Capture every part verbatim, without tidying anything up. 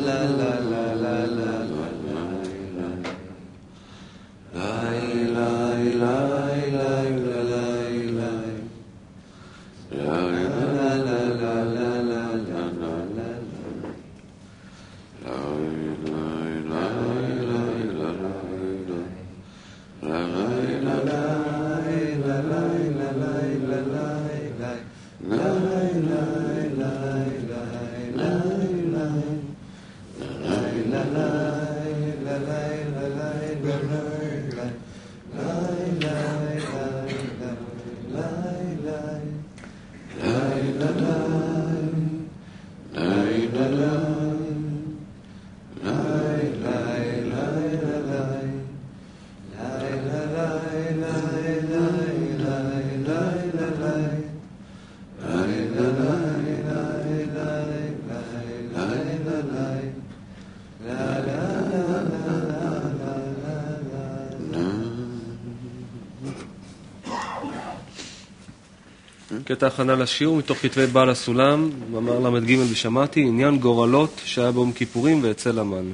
קטע הכנה לשיעור מתוך כתבי בעל הסולם, מאמר למד ג' בשמעתי, עניין גורלות שהיה ביום כיפורים ואצל המן.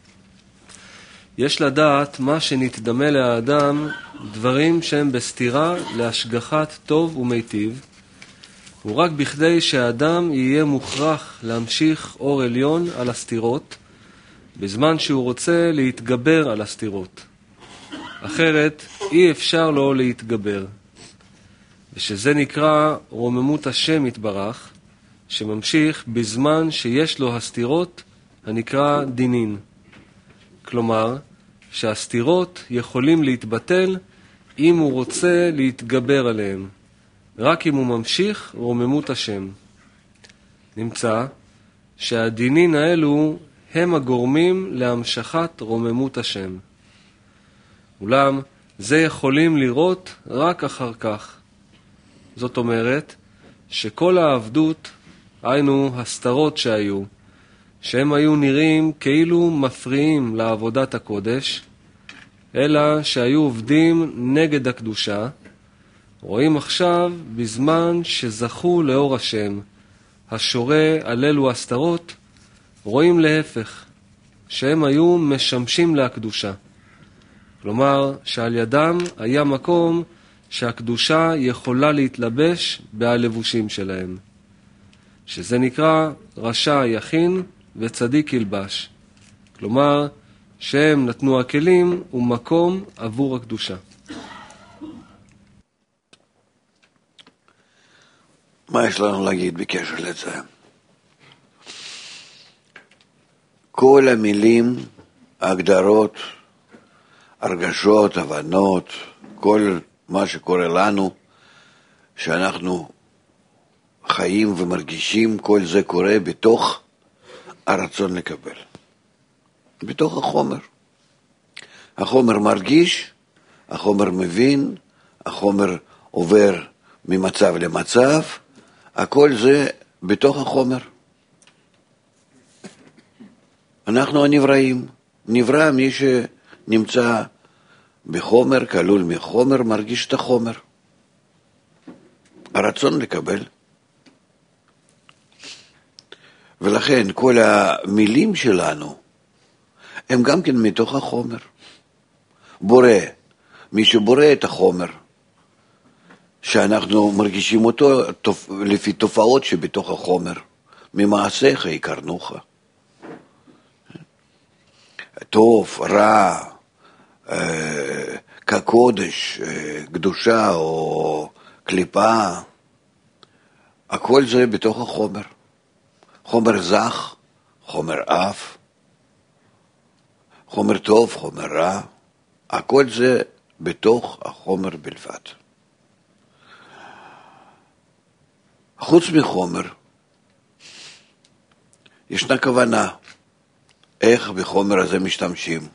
יש לדעת מה שנתדמה לאדם דברים שהם בסתירה להשגחת טוב ומיטיב, ורק בכדי שהאדם יהיה מוכרח להמשיך אור עליון על הסתירות, בזמן שהוא רוצה להתגבר על הסתירות. אחרת אי אפשר לו להתגבר. ושזה נקרא רוממות השם יתברך, שממשיך בזמן שיש לו הסתירות הנקרא דינין. כלומר, שהסתירות יכולים להתבטל אם הוא רוצה להתגבר עליהם, רק אם הוא ממשיך רוממות השם. נמצא שהדינין האלו הם הגורמים להמשכת רוממות השם. אולם זה יכולים לראות רק אחר כך. זאת אומרת שכל העבדות, היינו הסתרות שהיו, שהם היו נראים כאילו מפריעים לעבודת הקודש, אלא שהיו עובדים נגד הקדושה, רואים עכשיו בזמן שזכו לאור השם, השורה על אלו הסתרות, רואים להפך, שהם היו משמשים להקדושה. כלומר שעל ידם היה מקום שהקדושה יכולה להתלבש בהלבושים שלהם, שזה נקרא רשע יכין וצדיק ילבש. כלומר שהם נתנו הכלים ומקום עבור הקדושה. מה יש לנו להגיד בקשר לזה? כל המילים, הגדרות, הרגשות, הבנות, כל מה שקורה לנו, שאנחנו חיים ומרגישים, כל זה קורה בתוך הרצון לקבל. בתוך החומר. החומר מרגיש, החומר מבין, החומר עובר ממצב למצב, הכל זה בתוך החומר. אנחנו הנבראים. נברא מי שנמצא בחומר, כלול מחומר, מרגיש את החומר. הרצון לקבל. ולכן כל המילים שלנו הם גם כן מתוך החומר. בורא, מי שבורא את החומר, שאנחנו מרגישים אותו לפי תופעות שבתוך החומר, ממעשיך יקרנוך. טוב, רע, כקודש, קדושה או קליפה, הכל זה בתוך החומר. חומר זך, חומר אף, חומר טוב, חומר רע, הכל זה בתוך החומר בלבד. חוץ מחומר, ישנה כוונה איך בחומר הזה משתמשים.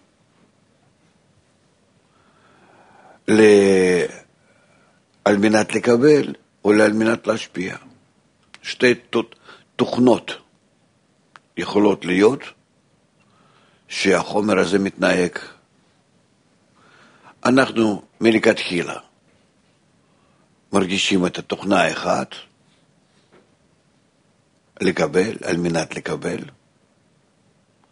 ל... על מנת לקבל או על מנת להשפיע. שתי תוכנות יכולות להיות שהחומר הזה מתנהג. אנחנו מלכתחילה מרגישים את התוכנה האחת, לקבל, על מנת לקבל,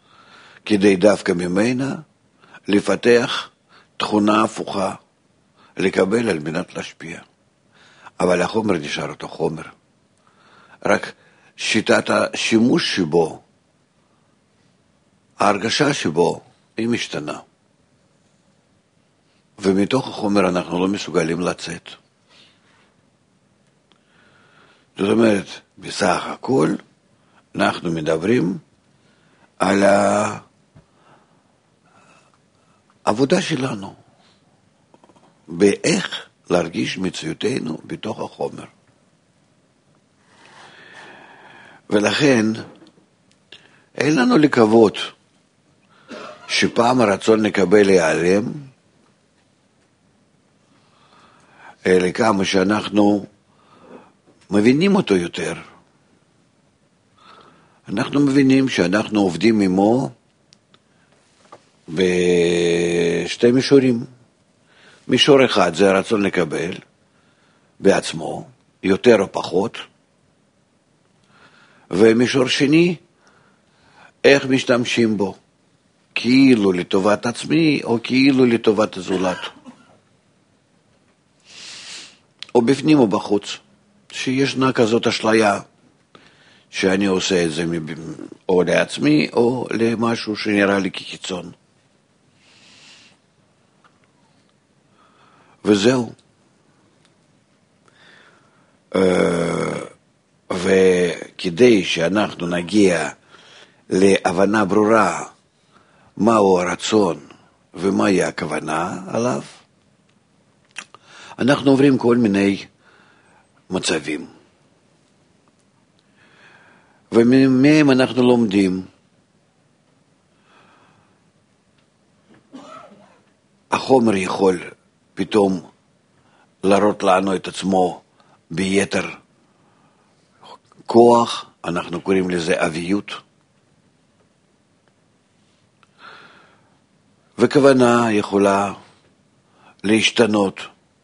כדי דווקא ממנה לפתח תכונה הפוכה, לקבל על מנת להשפיע. אבל החומר נשאר אותו חומר. רק שיטת השימוש שבו, ההרגשה שבו, היא משתנה. ומתוך החומר אנחנו לא מסוגלים לצאת. זאת אומרת, בסך הכל, אנחנו מדברים על העבודה שלנו, באיך להרגיש מציאותנו בתוך החומר. ולכן, אין לנו לקוות שפעם הרצון לקבל ייעלם, אלא כמה שאנחנו מבינים אותו יותר. אנחנו מבינים שאנחנו עובדים עמו בשתי מישורים. מישור אחד זה הרצון לקבל בעצמו, יותר או פחות, ומישור שני, איך משתמשים בו, כאילו לטובת עצמי או כאילו לטובת הזולת. או בפנים או בחוץ, שישנה כזאת אשליה שאני עושה את זה או לעצמי או למשהו שנראה לי כחיצון. וזהו. וכדי שאנחנו נגיע להבנה ברורה מהו הרצון ומהי הכוונה עליו, אנחנו עוברים כל מיני מצבים. ומהם אנחנו לומדים. החומר יכול פתאום להראות לנו את עצמו ביתר כוח, אנחנו קוראים לזה אביות. וכוונה יכולה להשתנות,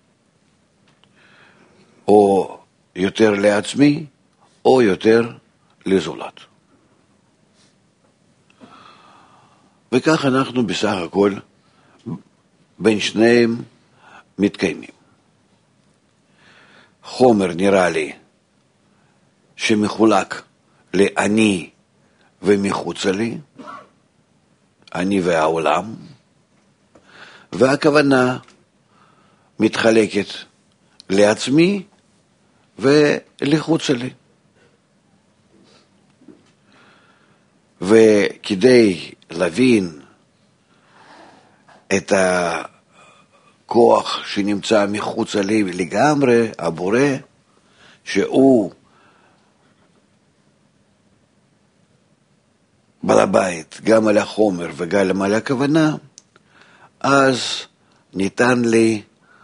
או יותר לעצמי, או יותר לזולת. וכך אנחנו בסך הכל בין שניהם מתקיימים. חומר נראה לי שמחולק לאני ומחוצה לי, אני והעולם, והכוונה מתחלקת לעצמי ולחוצה לי. וכדי להבין את הכוח שנמצא מחוץ לי לגמרי, הבורא, שהוא בעל הבית, גם על החומר וגם על הכוונה, אז ניתן לי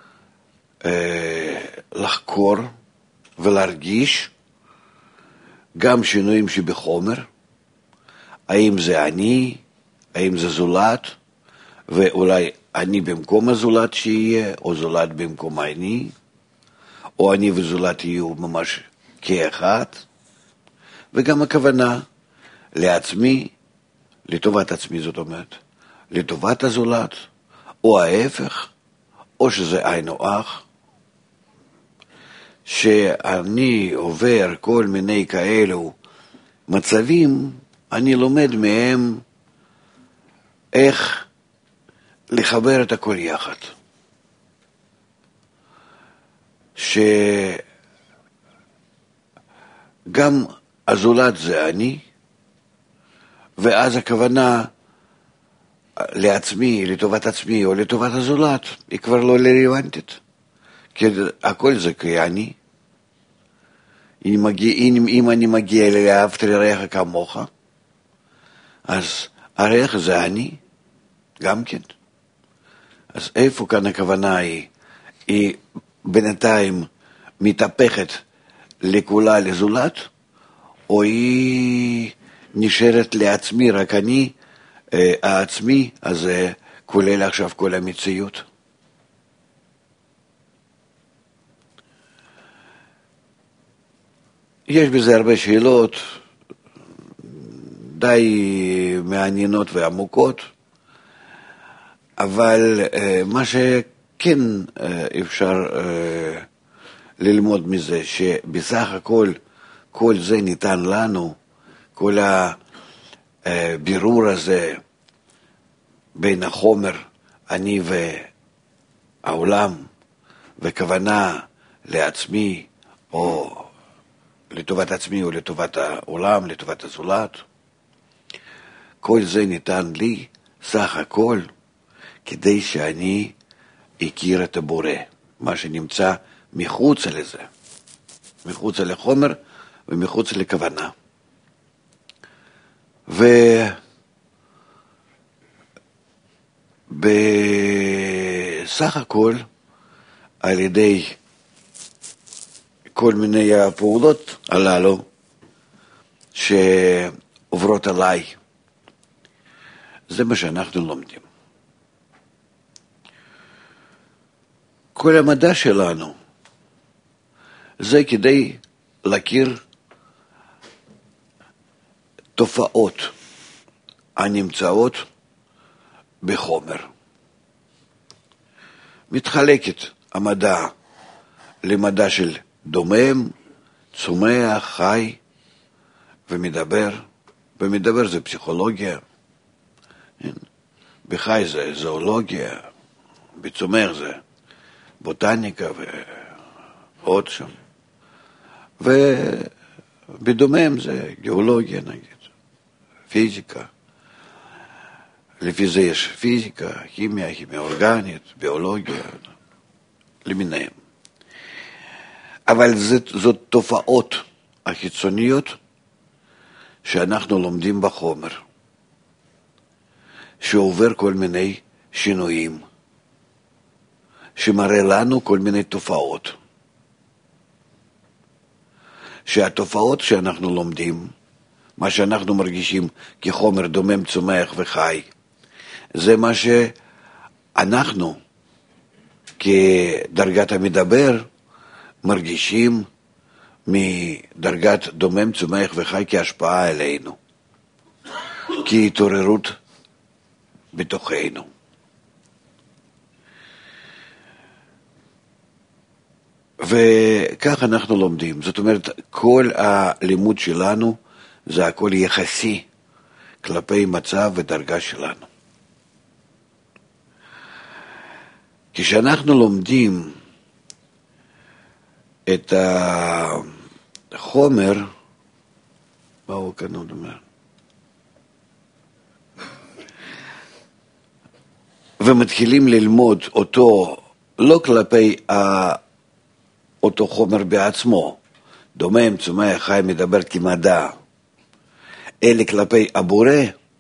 אה, לחקור ולהרגיש גם שינויים שבחומר, האם זה אני, האם זה זולת, ואולי אני במקום הזולת שיהיה, או זולת במקום אני, או אני וזולת יהיו ממש כאחד, וגם הכוונה לעצמי, לטובת עצמי זאת אומרת, לטובת הזולת, או ההפך, או שזה עין או אח, שאני עובר כל מיני כאלו מצבים, אני לומד מהם איך לחבר את הכל יחד. שגם הזולת זה אני, ואז הכוונה לעצמי, לטובת עצמי או לטובת הזולת, היא כבר לא רלוונטית. כי הכל זה כאני. אם, מגיע, אם, אם אני מגיע לאהבת לרעך כמוך, אז הרעך זה אני, גם כן. אז איפה כאן הכוונה היא? היא בינתיים מתהפכת לכולה לזולת, או היא נשארת לעצמי, רק אני, העצמי, אז כולל עכשיו כל המציאות. יש בזה הרבה שאלות, די מעניינות ועמוקות, אבל מה שכן אפשר ללמוד מזה, שבסך הכל כל זה ניתן לנו, כל הבירור הזה בין החומר, אני והעולם, וכוונה לעצמי, או לטובת עצמי או לטובת העולם, לטובת הזולת, כל זה ניתן לי סך הכל כדי שאני אכיר את הבורא, מה שנמצא מחוץ לזה, מחוץ לחומר ומחוץ לכוונה. ובסך הכל על ידי כל מיני הפעולות הללו שעוברות עליי, זה מה שאנחנו לומדים. כל המדע שלנו זה כדי להכיר תופעות הנמצאות בחומר. מתחלקת המדע למדע של דומם, צומח, חי ומדבר. ומדבר זה פסיכולוגיה, בחי זה זואולוגיה, בצומח זה בוטניקה ועוד שם, ובדומם זה גיאולוגיה נגיד, פיזיקה. לפי זה יש פיזיקה, כימיה, כימיה אורגנית, ביולוגיה, למיניהם. אבל זאת, זאת תופעות החיצוניות שאנחנו לומדים בחומר, שעובר כל מיני שינויים, שמראה לנו כל מיני תופעות. שהתופעות שאנחנו לומדים, מה שאנחנו מרגישים כחומר דומם, צומח וחי, זה מה שאנחנו כדרגת המדבר מרגישים מדרגת דומם, צומח וחי כהשפעה עלינו, כהתעוררות בתוכנו. וכך אנחנו לומדים. זאת אומרת, כל הלימוד שלנו זה הכל יחסי כלפי מצב ודרגה שלנו. כשאנחנו לומדים את החומר, מה הוא כאן עוד אומר? ומתחילים ללמוד אותו לא כלפי אותו חומר בעצמו, דומם, צומח, חי, מדבר כמדע, אלא כלפי הבורא,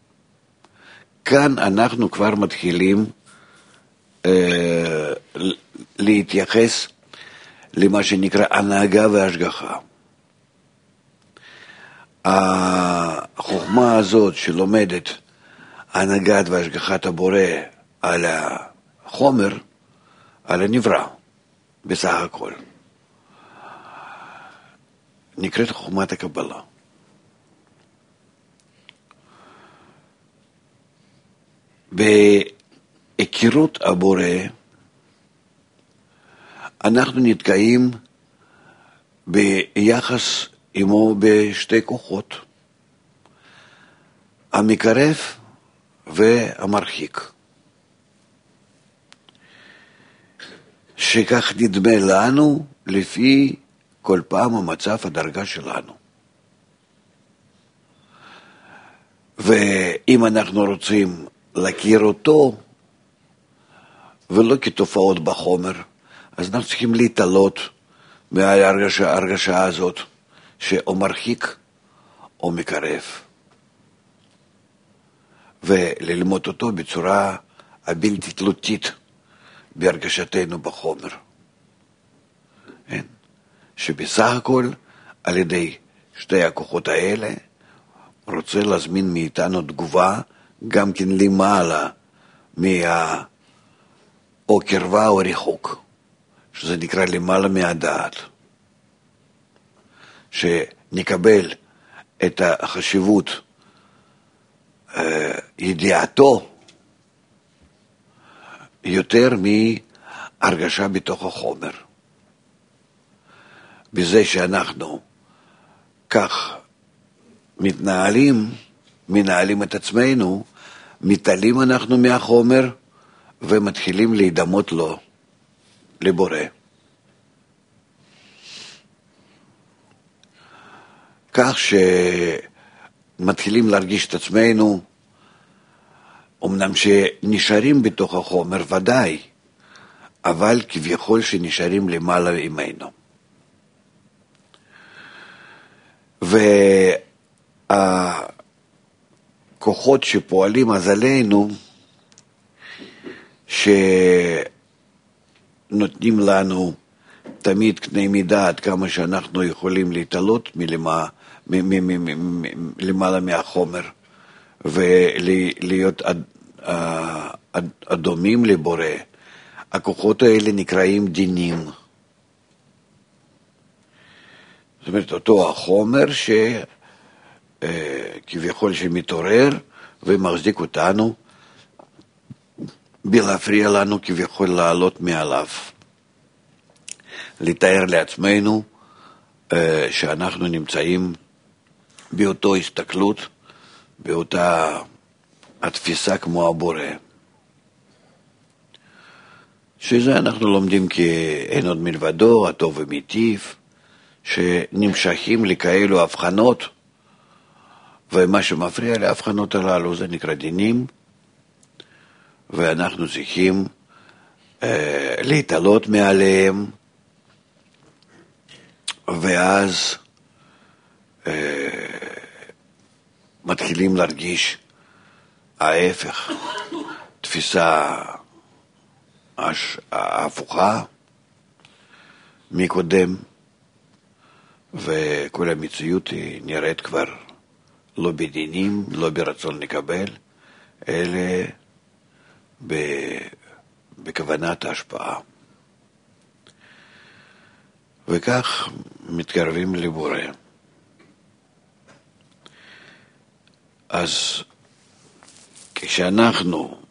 כאן אנחנו כבר מתחילים אה, להתייחס למה שנקרא הנהגה והשגחה. החוכמה הזאת שלומדת הנהגת והשגחת הבורא על החומר, על הנברא, בסך הכל, נקראת חוכמת הקבלה. בהכירות הבורא אנחנו נתקעים ביחס עמו בשתי כוחות, המקרב והמרחיק, שכך נדמה לנו לפי כל פעם המצב הדרגה שלנו. ואם אנחנו רוצים להכיר אותו ולא כתופעות בחומר, אז אנחנו צריכים להתעלות מההרגשה הרגשה הזאת שאו מרחיק או מקרב, וללמוד אותו בצורה הבלתי תלותית בהרגשתנו בחומר. אין? שבסך הכל על ידי שתי הכוחות האלה רוצה להזמין מאיתנו תגובה גם כן למעלה מה או קרבה או ריחוק, שזה נקרא למעלה מהדעת, שנקבל את החשיבות ידיעתו יותר מהרגשה בתוך החומר. בזה שאנחנו כך מתנהלים, מנהלים את עצמנו, מתעלים אנחנו מהחומר ומתחילים להידמות לו, לבורא. כך שמתחילים להרגיש את עצמנו, אמנם שנשארים בתוך החומר ודאי, אבל כביכול שנשארים למעלה ממנו. והכוחות שפועלים אז עלינו, שנותנים לנו תמיד קנה מידה עד כמה שאנחנו יכולים להתעלות מלמעלה, למעלה מהחומר ולהיות אדומים לבורא. הכוחות האלה נקראים דינים. זאת אומרת, אותו החומר שכביכול שמתעורר ומחזיק אותנו בלהפריע לנו כביכול לעלות מעליו. לתאר לעצמנו שאנחנו נמצאים באותו הסתכלות, באותה התפיסה כמו הבורא. שזה אנחנו לומדים כאין עוד מלבדו, הטוב ומיטיב, שנמשכים לכאלו הבחנות, ומה שמפריע להבחנות הללו זה נקרא דינים, ואנחנו צריכים אה, להתעלות מעליהם, ואז אה, מתחילים להרגיש ההפך, תפיסה ההפוכה מקודם, וכל המציאות היא נראית כבר לא בדינים, לא ברצון לקבל, אלא בכוונת ההשפעה. וכך מתקרבים לבורא. אז כשאנחנו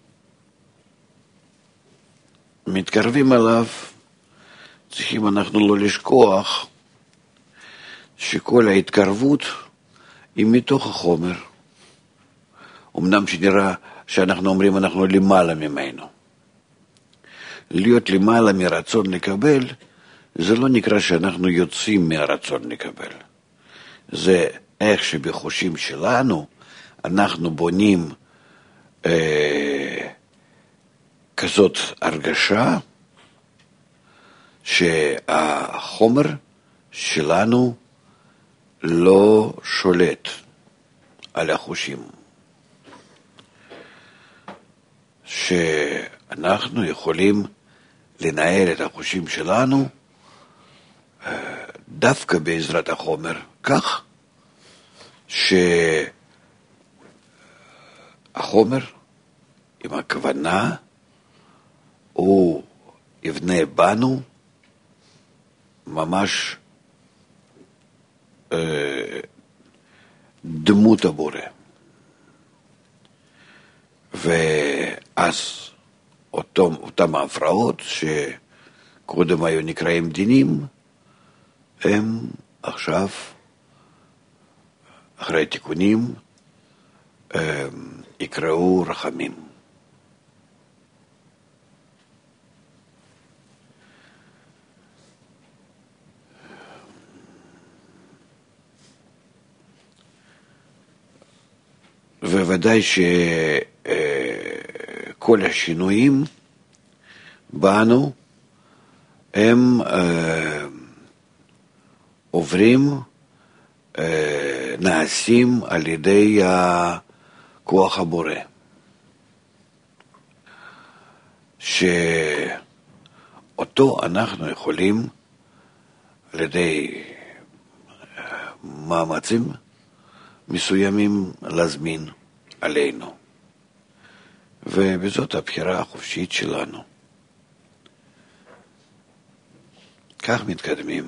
מתקרבים אליו, צריכים אנחנו לא לשכוח שכל ההתקרבות היא מתוך החומר. אמנם שנראה שאנחנו אומרים אנחנו למעלה ממנו. להיות למעלה מרצון לקבל, זה לא נקרא שאנחנו יוצאים מהרצון לקבל. זה איך שבחושים שלנו אנחנו בונים אה, כזאת הרגשה שהחומר שלנו לא שולט על החושים. שאנחנו יכולים לנהל את החושים שלנו דווקא בעזרת החומר, כך שהחומר עם הכוונה הוא יבנה בנו ממש אה, דמות הבורא. ואז אותם, אותם ההפרעות שקודם היו נקראים דינים, הם עכשיו, אחרי תיקונים, יקראו רחמים. וודאי שכל השינויים בנו הם עוברים, נעשים על ידי כוח הבורא, שאותו אנחנו יכולים על ידי מאמצים מסוימים להזמין עלינו, ובזאת הבחירה החופשית שלנו. כך מתקדמים.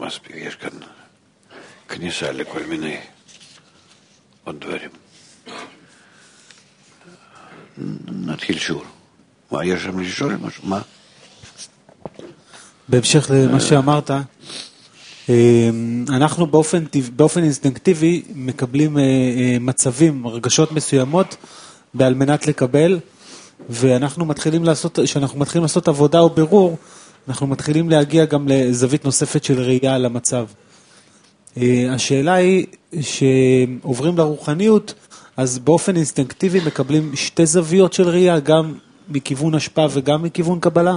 מספיק, יש כאן כניסה לכל מיני עוד דברים. נתחיל שיעור. מה, יש שם לשאול משהו? מה? בהמשך למה שאמרת, אנחנו באופן, באופן אינסטינקטיבי מקבלים מצבים, הרגשות מסוימות בעל מנת לקבל, ואנחנו מתחילים לעשות, כשאנחנו מתחילים לעשות עבודה או בירור, אנחנו מתחילים להגיע גם לזווית נוספת של ראייה על המצב. השאלה היא שעוברים לרוחניות, אז באופן אינסטינקטיבי מקבלים שתי זוויות של ראייה, גם מכיוון השפעה וגם מכיוון קבלה?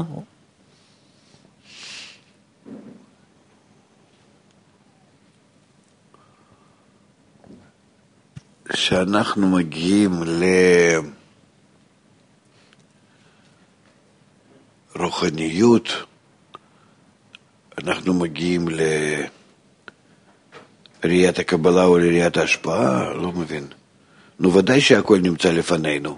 שאנחנו מגיעים לרוחניות, אנחנו מגיעים לראיית הקבלה או לראיית ההשפעה, לא מבין. נו, ודאי שהכל נמצא לפנינו.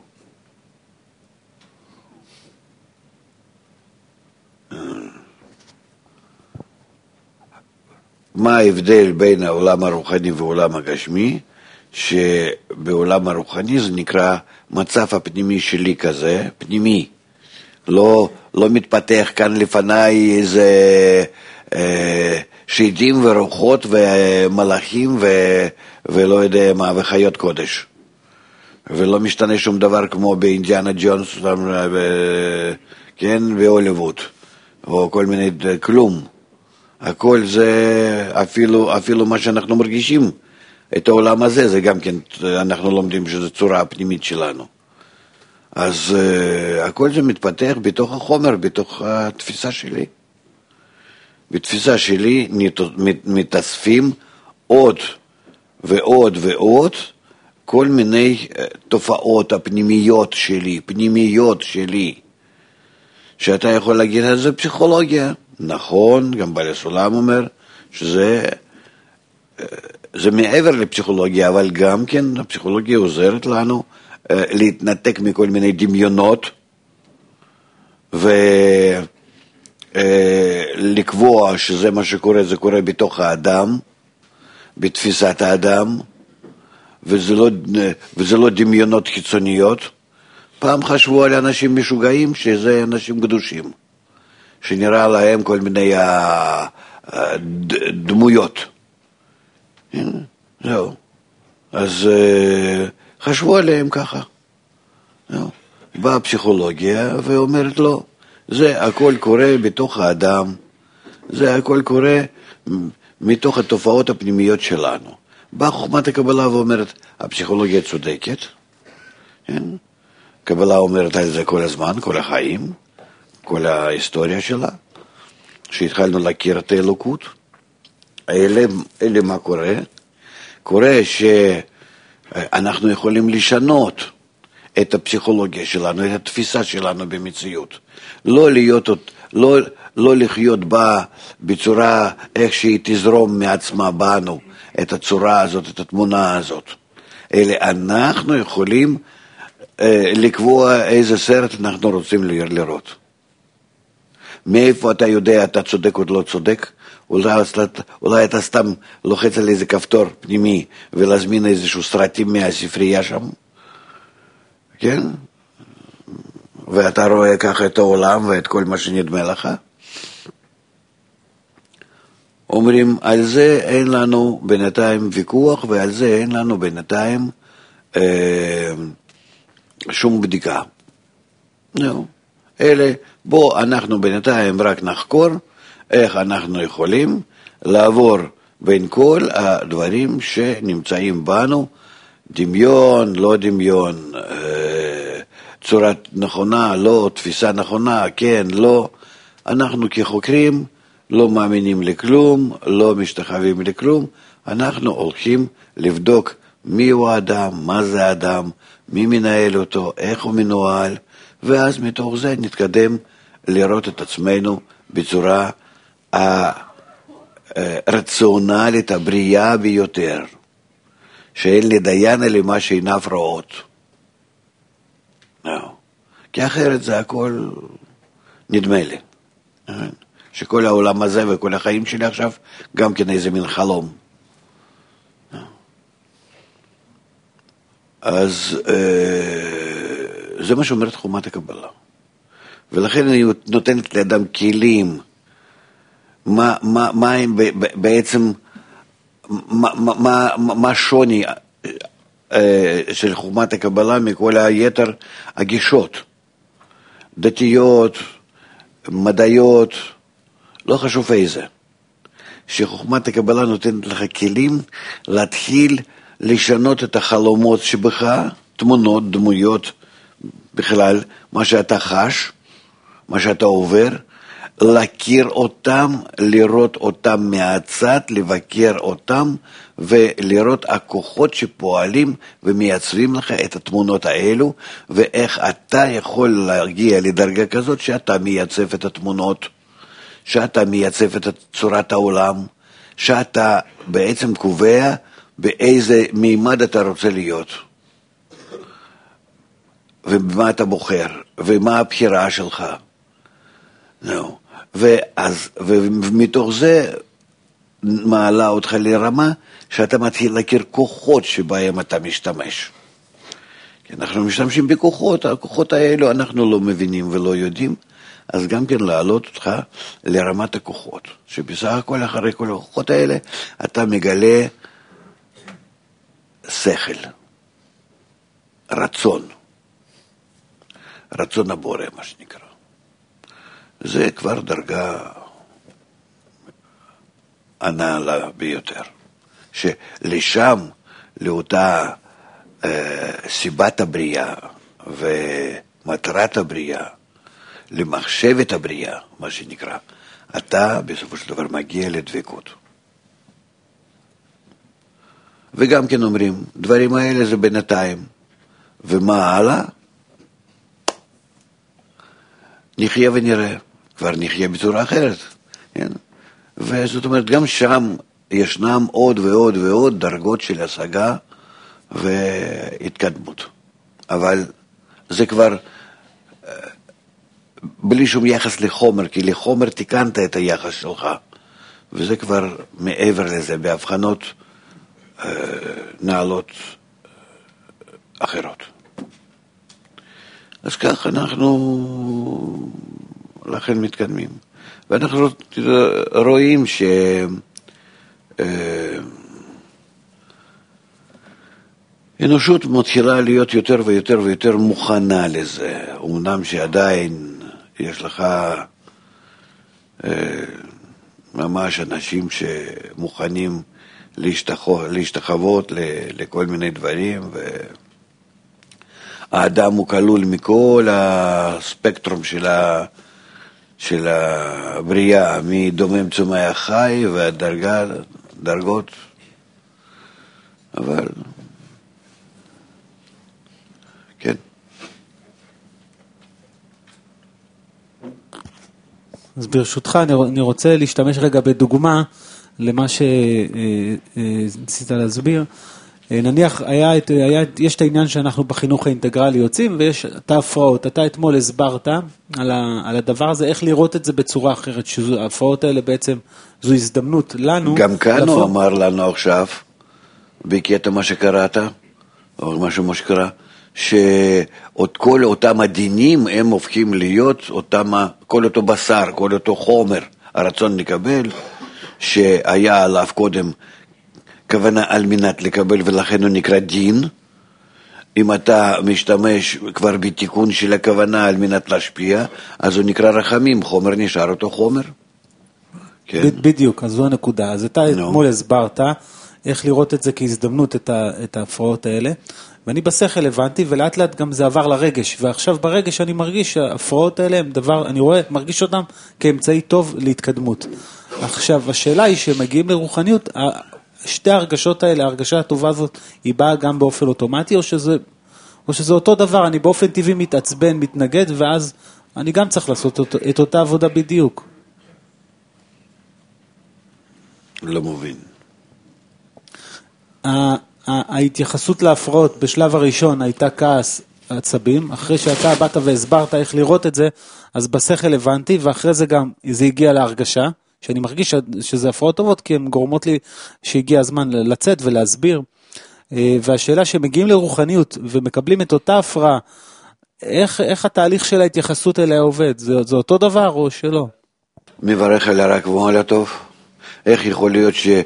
מה ההבדל בין העולם הרוחני והעולם הגשמי? שבעולם הרוחני זה נקרא מצב הפנימי שלי כזה, פנימי. לא, לא מתפתח כאן לפניי איזה אה, שדים ורוחות ומלאכים ו, ולא יודע מה, וחיות קודש. ולא משתנה שום דבר כמו באינדיאנה ג'ונס, כן, והוליווד, או כל מיני, כלום. הכל זה אפילו, אפילו מה שאנחנו מרגישים. את העולם הזה, זה גם כן, אנחנו לומדים שזו צורה הפנימית שלנו. אז uh, הכל זה מתפתח בתוך החומר, בתוך התפיסה שלי. בתפיסה שלי מת, מתאספים עוד ועוד ועוד כל מיני uh, תופעות הפנימיות שלי, פנימיות שלי, שאתה יכול להגיד, זה פסיכולוגיה. נכון, גם בעל הסולם אומר שזה... Uh, זה מעבר לפסיכולוגיה, אבל גם כן הפסיכולוגיה עוזרת לנו אה, להתנתק מכל מיני דמיונות ולקבוע אה, שזה מה שקורה, זה קורה בתוך האדם, בתפיסת האדם, וזה לא, וזה לא דמיונות חיצוניות. פעם חשבו על אנשים משוגעים שזה אנשים קדושים, שנראה להם כל מיני דמויות. זהו. אז חשבו עליהם ככה. זהו. באה הפסיכולוגיה ואומרת לו, זה הכל קורה בתוך האדם, זה הכל קורה מתוך התופעות הפנימיות שלנו. באה חוכמת הקבלה ואומרת, הפסיכולוגיה צודקת, כן? קבלה אומרת על זה כל הזמן, כל החיים, כל ההיסטוריה שלה, שהתחלנו להכיר את האלוקות. אלה, אלה מה קורה? קורה שאנחנו יכולים לשנות את הפסיכולוגיה שלנו, את התפיסה שלנו במציאות. לא להיות, לא, לא לחיות בה בצורה איך שהיא תזרום מעצמה בנו, את הצורה הזאת, את התמונה הזאת. אלא אנחנו יכולים אה, לקבוע איזה סרט אנחנו רוצים לראות. מאיפה אתה יודע, אתה צודק או לא צודק? אולי, אולי אתה סתם לוחץ על איזה כפתור פנימי ולהזמין איזשהו סרטים מהספרייה שם, כן? ואתה רואה ככה את העולם ואת כל מה שנדמה לך. אומרים, על זה אין לנו בינתיים ויכוח, ועל זה אין לנו בינתיים אה, שום בדיקה. לא. אלה, בוא אנחנו בינתיים רק נחקור איך אנחנו יכולים לעבור בין כל הדברים שנמצאים בנו, דמיון, לא דמיון, אה, צורה נכונה, לא, תפיסה נכונה, כן, לא. אנחנו כחוקרים לא מאמינים לכלום, לא משתחווים לכלום, אנחנו הולכים לבדוק מי הוא האדם, מה זה האדם, מי מנהל אותו, איך הוא מנוהל, ואז מתוך זה נתקדם לראות את עצמנו בצורה הרציונלית, הבריאה ביותר, שאין לדיין אלא מה שעיניו רואות. No. כי אחרת זה הכל נדמה לי. שכל העולם הזה וכל החיים שלי עכשיו גם כן איזה מין חלום. אז זה מה שאומרת חומת הקבלה. ולכן אני נותנת לאדם כלים, מה, מה, מה הם בעצם, מה, מה, מה השוני של חומת הקבלה מכל היתר הגישות, דתיות, מדעיות, לא חשוב איזה. שחוכמת הקבלה נותנת לך כלים להתחיל לשנות את החלומות שבך, תמונות, דמויות, בכלל, מה שאתה חש, מה שאתה עובר, להכיר אותם, לראות אותם מהצד, לבקר אותם, ולראות הכוחות שפועלים ומייצרים לך את התמונות האלו, ואיך אתה יכול להגיע לדרגה כזאת שאתה מייצב את התמונות, שאתה מייצב את צורת העולם, שאתה בעצם קובע באיזה מימד אתה רוצה להיות, ומה אתה בוחר, ומה הבחירה שלך. No. ואז, ומתוך זה מעלה אותך לרמה שאתה מתחיל להכיר כוחות שבהם אתה משתמש. כי אנחנו משתמשים בכוחות, הכוחות האלו אנחנו לא מבינים ולא יודעים, אז גם כן להעלות אותך לרמת הכוחות, שבסך הכל אחרי כל הכוחות האלה אתה מגלה שכל, רצון, רצון הבורא מה שנקרא. זה כבר דרגה הנעלה ביותר, שלשם, לאותה אה, סיבת הבריאה ומטרת הבריאה, למחשבת הבריאה, מה שנקרא, אתה בסופו של דבר מגיע לדבקות. וגם כן אומרים, דברים האלה זה בינתיים, ומה הלאה? נחיה ונראה, כבר נחיה בצורה אחרת, כן? וזאת אומרת, גם שם ישנם עוד ועוד ועוד דרגות של השגה והתקדמות. אבל זה כבר בלי שום יחס לחומר, כי לחומר תיקנת את היחס שלך, וזה כבר מעבר לזה, בהבחנות אה, נעלות אחרות. אז כך אנחנו לכן מתקדמים. ואנחנו רואים ש... אנושות מתחילה להיות יותר ויותר ויותר מוכנה לזה. אמנם שעדיין יש לך ממש אנשים שמוכנים להשתחוות לכל מיני דברים, והאדם הוא כלול מכל הספקטרום של ה... של הבריאה, מדומם צומח חי והדרגה, דרגות, אבל כן. אז ברשותך אני רוצה להשתמש רגע בדוגמה למה שניסית להסביר. נניח, היה, היה, יש את העניין שאנחנו בחינוך האינטגרלי יוצאים, ויש את ההפרעות. אתה אתמול הסברת על, ה, על הדבר הזה, איך לראות את זה בצורה אחרת, שההפרעות האלה בעצם, זו הזדמנות לנו. גם כאן הוא אמר לנו עכשיו, בקטע מה שקראת, או משהו מה שקרה, שעוד כל אותם הדינים, הם הופכים להיות אותם, כל אותו בשר, כל אותו חומר, הרצון לקבל, שהיה עליו קודם, כוונה על מנת לקבל, ולכן הוא נקרא דין. אם אתה משתמש כבר בתיקון של הכוונה על מנת להשפיע, אז הוא נקרא רחמים, חומר נשאר אותו חומר. כן. בדיוק, אז זו הנקודה. אז אתה אתמול הסברת איך לראות את זה כהזדמנות, את, ה, את ההפרעות האלה, ואני בשכל הבנתי, ולאט לאט גם זה עבר לרגש, ועכשיו ברגש אני מרגיש שההפרעות האלה הם דבר, אני רואה, מרגיש אותם כאמצעי טוב להתקדמות. עכשיו, השאלה היא שמגיעים לרוחניות, שתי ההרגשות האלה, ההרגשה הטובה הזאת, היא באה גם באופן אוטומטי, או שזה, או שזה אותו דבר, אני באופן טבעי מתעצבן, מתנגד, ואז אני גם צריך לעשות את, את אותה עבודה בדיוק. לא מבין. ההתייחסות להפרעות בשלב הראשון הייתה כעס, עצבים, אחרי שאתה באת והסברת איך לראות את זה, אז בשכל הבנתי, ואחרי זה גם זה הגיע להרגשה, שאני מרגיש שזה הפרעות טובות, כי הן גורמות לי שהגיע הזמן לצאת ולהסביר, והשאלה שמגיעים לרוחניות ומקבלים את אותה הפרעה, איך, איך התהליך של ההתייחסות אליה עובד? זה, זה אותו דבר או שלא? מברך על הרע כמו על הטוב. איך יכול להיות שאם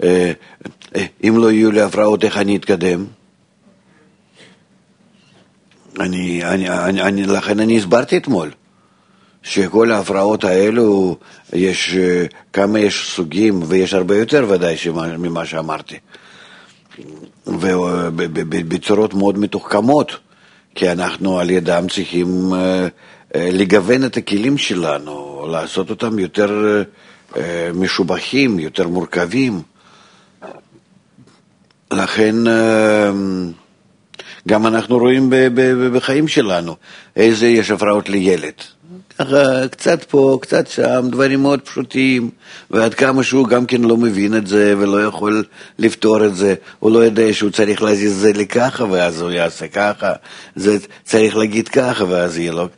לא יהיו לי הפרעות, איך אני אתקדם? אני, אני, אני, אני, לכן אני הסברתי אתמול, שכל ההפרעות האלו, יש, כמה יש סוגים, ויש הרבה יותר ודאי ממה שאמרתי. ובצורות מאוד מתוחכמות, כי אנחנו על ידם צריכים לגוון את הכלים שלנו, לעשות אותם יותר משובחים, יותר מורכבים. לכן גם אנחנו רואים בחיים שלנו איזה יש הפרעות לילד. ככה, קצת פה, קצת שם, דברים מאוד פשוטים, ועד כמה שהוא גם כן לא מבין את זה ולא יכול לפתור את זה, הוא לא יודע שהוא צריך להזיז זה לככה ואז הוא יעשה ככה, זה צריך להגיד ככה ואז יהיה לו.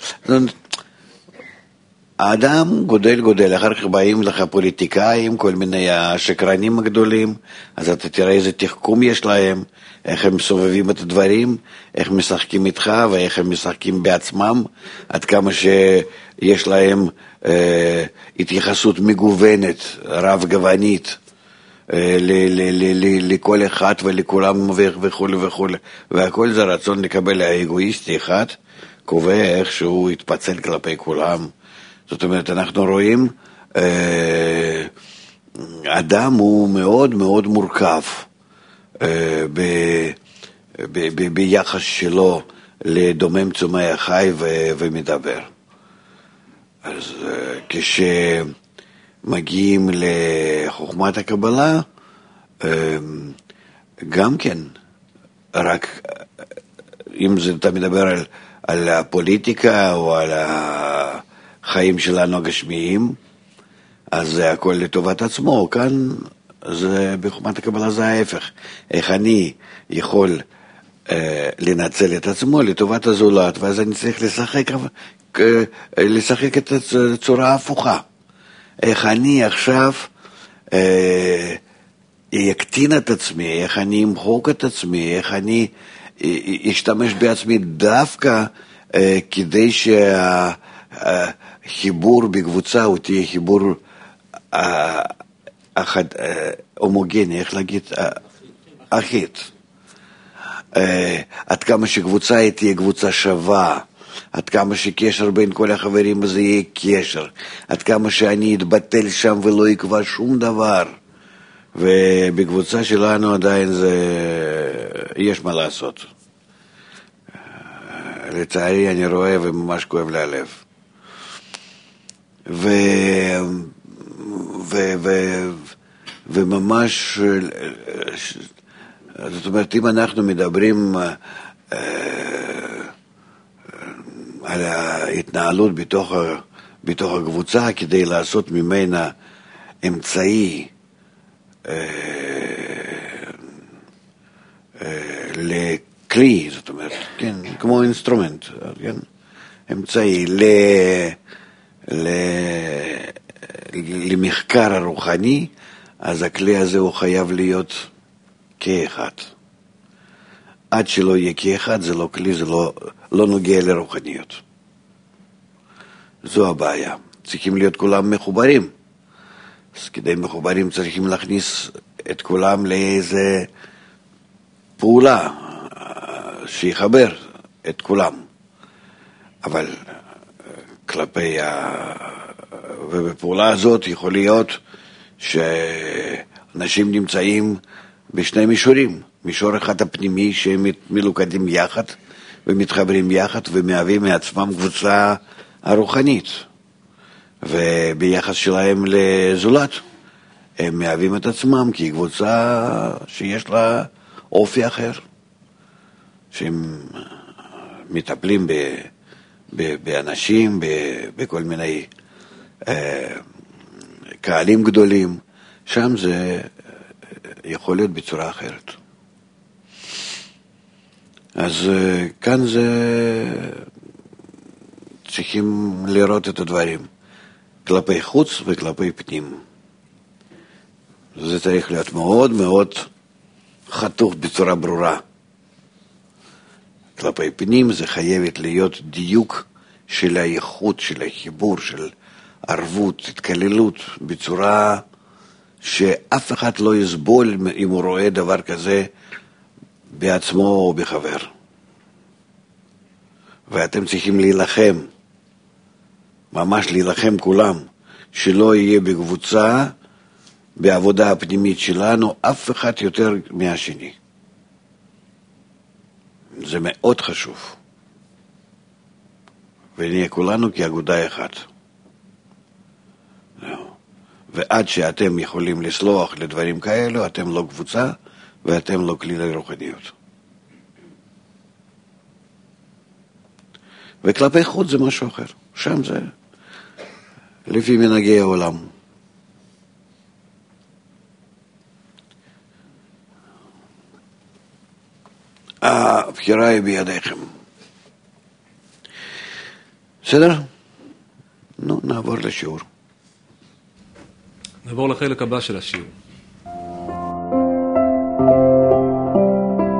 האדם גודל גודל, אחר כך באים לך פוליטיקאים, כל מיני השקרנים הגדולים, אז אתה תראה איזה תחכום יש להם, איך הם סובבים את הדברים, איך משחקים איתך ואיך הם משחקים בעצמם, עד כמה שיש להם אה, התייחסות מגוונת, רב גוונית, אה, ל- ל- ל- ל- לכל אחד ולכולם וכו' וכו', והכל זה רצון לקבל האגואיסטי אחד, קובע איך שהוא יתפצל כלפי כולם. זאת אומרת, אנחנו רואים, אה, אדם הוא מאוד מאוד מורכב, אה, ב, ב, ב, ביחס שלו לדומם צומח חי ו, ומדבר. אז אה, כשמגיעים לחוכמת הקבלה, אה, גם כן, רק אם זה, אתה מדבר על, על הפוליטיקה או על ה... חיים שלנו הגשמיים, אז זה הכל לטובת עצמו. כאן זה, בחוכמת הקבלה זה ההפך. איך אני יכול אה, לנצל את עצמו לטובת הזולת, ואז אני צריך לשחק, אה, לשחק את הצורה ההפוכה. איך אני עכשיו אה, יקטין את עצמי, איך אני אמחוק את עצמי, איך אני אשתמש בעצמי דווקא אה, כדי שה... אה, חיבור בקבוצה הוא תהיה חיבור אחד, הומוגני, איך להגיד? אחיד. עד כמה שקבוצה היא תהיה קבוצה שווה, עד כמה שקשר בין כל החברים הזה יהיה קשר, עד כמה שאני אתבטל שם ולא יקבע שום דבר, ובקבוצה שלנו עדיין זה, יש מה לעשות. לצערי אני רואה וממש כואב לי הלב. ו... ו... ו... וממש, זאת אומרת, אם אנחנו מדברים על ההתנהלות בתוך, בתוך הקבוצה כדי לעשות ממנה אמצעי לכלי, זאת אומרת, כן, כמו אינסטרומנט, כן, אמצעי ל... למחקר הרוחני, אז הכלי הזה הוא חייב להיות כאחד. עד שלא יהיה כאחד, זה לא כלי, זה לא, לא נוגע לרוחניות. זו הבעיה. צריכים להיות כולם מחוברים. אז כדי מחוברים צריכים להכניס את כולם לאיזה פעולה שיחבר את כולם. אבל כלפי ה... ובפעולה הזאת יכול להיות שאנשים נמצאים בשני מישורים. מישור אחד הפנימי שהם מלוכדים יחד ומתחברים יחד ומהווים מעצמם קבוצה הרוחנית. וביחס שלהם לזולת הם מהווים את עצמם כקבוצה שיש לה אופי אחר. שהם מטפלים ב... באנשים, בכל מיני אה, קהלים גדולים, שם זה יכול להיות בצורה אחרת. אז כאן זה צריכים לראות את הדברים, כלפי חוץ וכלפי פנים. זה צריך להיות מאוד מאוד חתוך בצורה ברורה. כלפי פנים זה חייבת להיות דיוק של האיכות, של החיבור, של ערבות, התקללות, בצורה שאף אחד לא יסבול אם הוא רואה דבר כזה בעצמו או בחבר. ואתם צריכים להילחם, ממש להילחם כולם, שלא יהיה בקבוצה, בעבודה הפנימית שלנו, אף אחד יותר מהשני. זה מאוד חשוב. ונהיה כולנו כאגודה אחת. ועד שאתם יכולים לסלוח לדברים כאלו, אתם לא קבוצה, ואתם לא כלי לרוחניות. וכלפי חוץ זה משהו אחר. שם זה לפי מנהגי העולם. הבחירה היא בידיכם. בסדר? נו, נעבור לשיעור. נעבור לחלק הבא של השיעור.